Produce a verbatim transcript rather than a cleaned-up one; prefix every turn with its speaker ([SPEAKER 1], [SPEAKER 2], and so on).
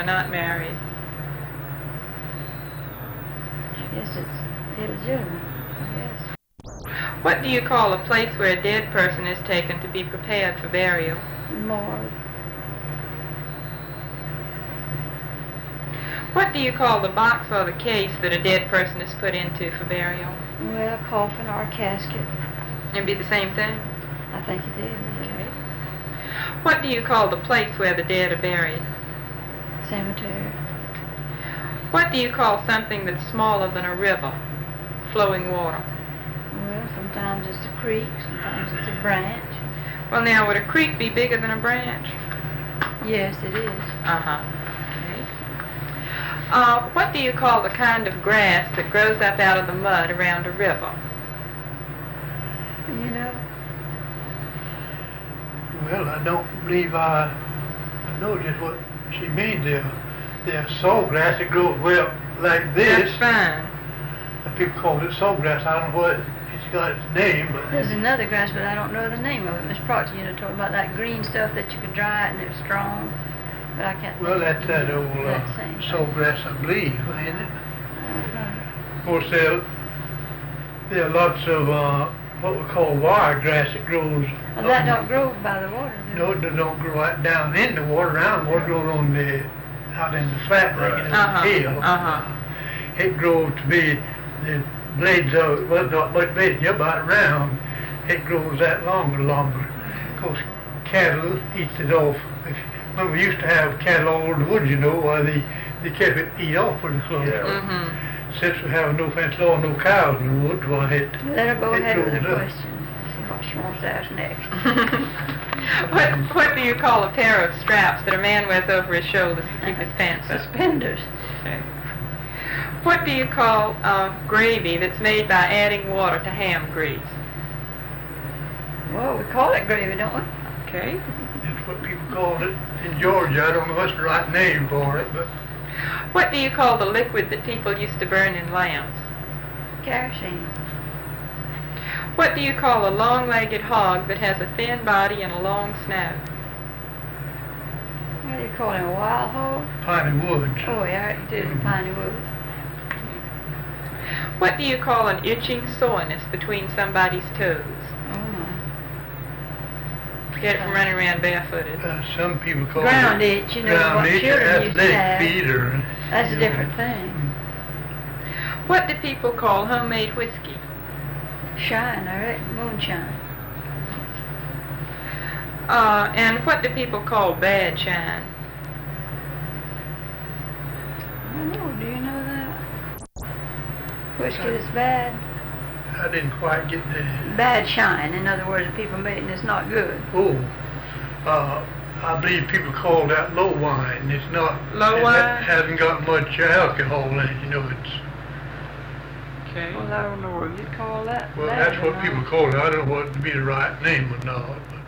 [SPEAKER 1] or not married?
[SPEAKER 2] I guess it's illegitimate, I guess.
[SPEAKER 1] What do you call a place where a dead person is taken to be prepared for burial?
[SPEAKER 2] Morgue.
[SPEAKER 1] What do you call the box or the case that a dead person is put into for burial?
[SPEAKER 2] Well, a coffin or a casket.
[SPEAKER 1] It'd be the same thing?
[SPEAKER 2] I think it is.
[SPEAKER 1] Okay. What do you call the place where the dead are buried?
[SPEAKER 2] Cemetery.
[SPEAKER 1] What do you call something that's smaller than a river, flowing water?
[SPEAKER 2] Well, sometimes it's a creek, sometimes it's a branch.
[SPEAKER 1] Well, now, would a creek be bigger than a branch?
[SPEAKER 2] Yes, it is.
[SPEAKER 1] Uh-huh. Okay. Uh, what do you call the kind of grass that grows up out of the mud around a river?
[SPEAKER 2] You know?
[SPEAKER 3] Well, I don't believe I, I know just what she means there. There's sawgrass that grows well like this.
[SPEAKER 1] That's fine.
[SPEAKER 3] And people call it sawgrass. I don't know what it's got its name, but
[SPEAKER 2] There's another grass, but I don't know the name of it. Miss Proctor, you know, told about that green stuff that you could dry it and it was strong. But I can't
[SPEAKER 3] well,
[SPEAKER 2] think
[SPEAKER 3] that's
[SPEAKER 2] of
[SPEAKER 3] that
[SPEAKER 2] the-
[SPEAKER 3] old uh,
[SPEAKER 2] that same thing.
[SPEAKER 3] sawgrass, I believe, ain't it?
[SPEAKER 2] I don't know.
[SPEAKER 3] Of course, there there are lots of uh, what we call wiregrass that grows.
[SPEAKER 2] Well, that
[SPEAKER 3] up-
[SPEAKER 2] don't grow by the water, does it?
[SPEAKER 3] No, it don't grow right down in the water. Around the water grows on the out in the flat like in
[SPEAKER 1] Uh-huh.
[SPEAKER 3] the hill.
[SPEAKER 1] Uh-huh.
[SPEAKER 3] It grows to be the blades of it, well, not much blades, yeah, about round. It grows that longer, longer. Of course, cattle eats it off. If, when we used to have cattle all over the woods, you know, why they they kept it eat off pretty close.
[SPEAKER 1] Mm-hmm.
[SPEAKER 3] Since we have no fence law, no cows in the woods, why it
[SPEAKER 2] Let her go
[SPEAKER 3] it
[SPEAKER 2] ahead with her
[SPEAKER 3] grows up.
[SPEAKER 2] question. See what she wants to ask next.
[SPEAKER 1] what, what do you call a pair of straps that a man wears over his shoulders to keep his pants up?
[SPEAKER 2] Suspenders.
[SPEAKER 1] Okay. What do you call uh, gravy that's made by adding water to ham grease?
[SPEAKER 2] Well, we call it gravy, don't we?
[SPEAKER 1] Okay.
[SPEAKER 3] That's what people call it in Georgia. I don't know what's the right name for it, but
[SPEAKER 1] What do you call the liquid that people used to burn in lamps?
[SPEAKER 2] Kerosene.
[SPEAKER 1] What do you call a long-legged hog that has a thin body and a long snout?
[SPEAKER 2] What do you call him, a wild hog?
[SPEAKER 3] piney woods.
[SPEAKER 2] Oh, yeah, it did in Piney Woods.
[SPEAKER 1] What do you call an itching soreness between somebody's toes?
[SPEAKER 2] Oh, my.
[SPEAKER 1] Get it from running around barefooted.
[SPEAKER 3] Uh, some people call
[SPEAKER 2] Ground
[SPEAKER 3] it
[SPEAKER 2] itch, you know,
[SPEAKER 3] ground
[SPEAKER 2] what
[SPEAKER 3] itch,
[SPEAKER 2] children used to
[SPEAKER 3] athletic
[SPEAKER 2] have.
[SPEAKER 3] feet, or
[SPEAKER 2] That's
[SPEAKER 3] you
[SPEAKER 2] a
[SPEAKER 3] know.
[SPEAKER 2] different thing.
[SPEAKER 1] What do people call homemade whiskey?
[SPEAKER 2] Shine, I reckon, moonshine.
[SPEAKER 1] Uh, and what do people call bad shine?
[SPEAKER 2] I don't know, do you know that? Whiskey that's bad?
[SPEAKER 3] I didn't quite get the.
[SPEAKER 2] Bad shine, in other words, people make it and it's not good.
[SPEAKER 3] Oh, uh, I believe people call that low wine. It's not.
[SPEAKER 1] Low
[SPEAKER 3] it
[SPEAKER 1] wine?
[SPEAKER 3] ha- hasn't got much alcohol in it. You know, it's.
[SPEAKER 1] Okay.
[SPEAKER 2] Well, I don't know what you'd call that.
[SPEAKER 3] Well,
[SPEAKER 2] bad
[SPEAKER 3] that's
[SPEAKER 2] or
[SPEAKER 3] what
[SPEAKER 2] not.
[SPEAKER 3] people call it. I don't know what would be the right name or not. But